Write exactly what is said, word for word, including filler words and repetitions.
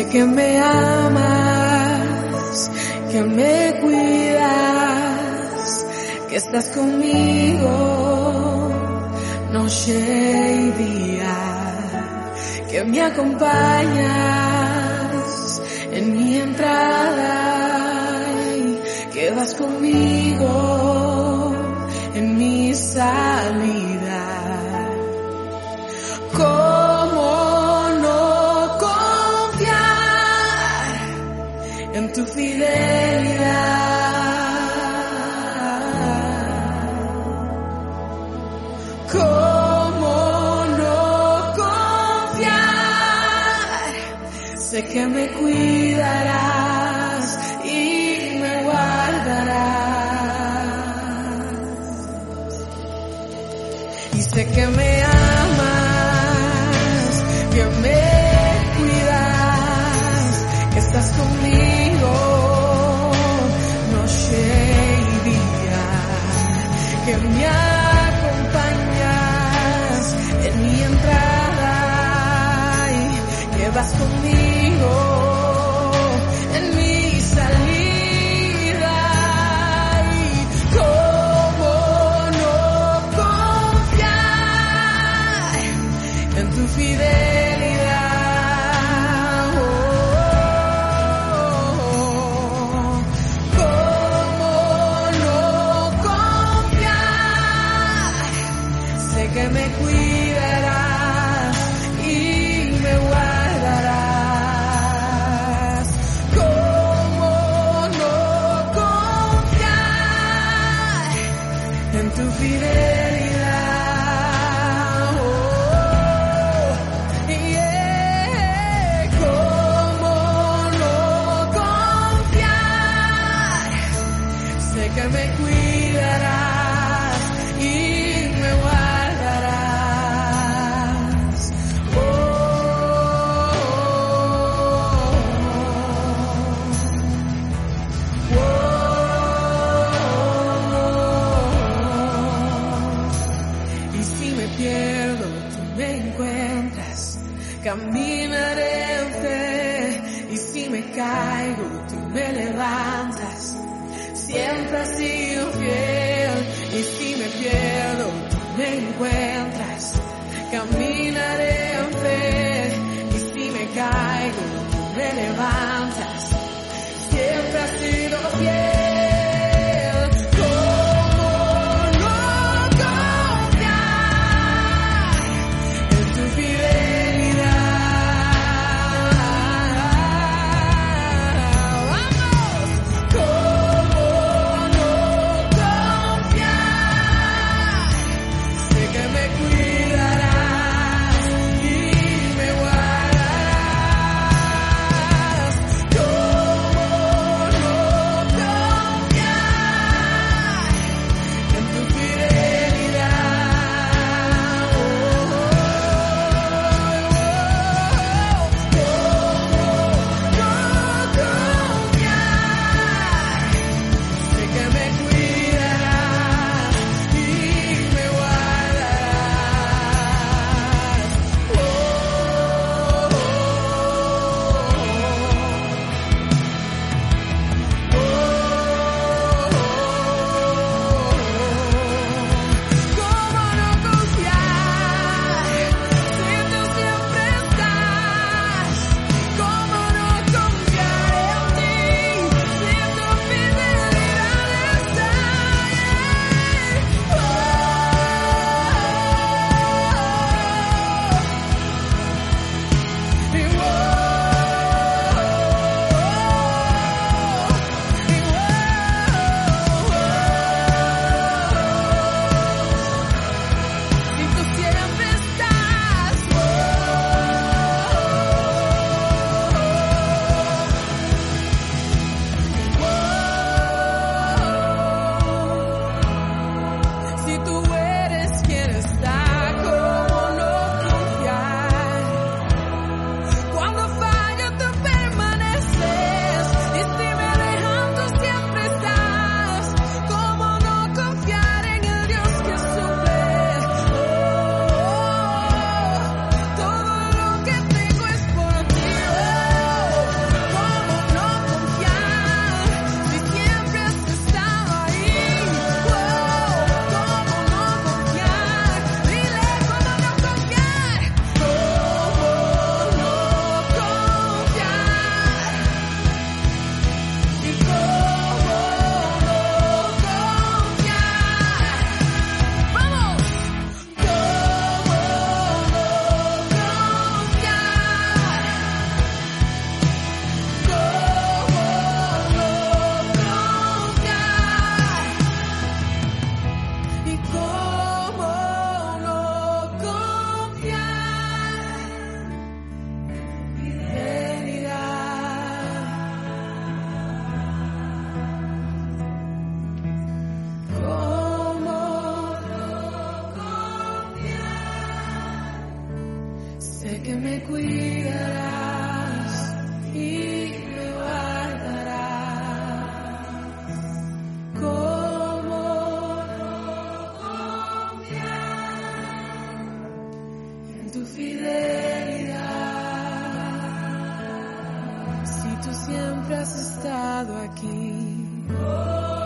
Sé que me amas, que me cuidas, que estás conmigo noche y día, que me acompañas en mi entrada y que vas conmigo en mi salida. ¿Cómo no confiar en tu fidelidad? ¿Cómo no confiar? Sé que me cuidarás y me guardarás. Y sé que me amas, que me cuidas, que estás conmigo noche y día, que me acompañas en mi entrada y que vas conmigo en mi salida. Y cómo no confiar en tu fidelidad. Oh, cómo no confiar. Sé que me cuidarás y me guardarás. Cómo no confiar en tu fidelidad. Oh, yeah. Cómo no confiar. Sé que me cuidarás y me guardarás. Oh, oh, oh. Y si me pierdo, tú me encuentras. Caminaré en fe. Y si me caigo, tú me levantas. Siempre has sido fiel. Y si me pierdo, tú me encuentras. Caminaré en fe. Y si me caigo, tú me levantas. Siempre has sido fiel. ¿Cómo no confiar en tu fidelidad? ¡Vamos! ¿Cómo no confiar? Sé que me cuidarás y me guardarás. que me cuidarás y me guardarás. ¿Cómo no confiar en tu fidelidad si tú siempre has estado aquí? Oh,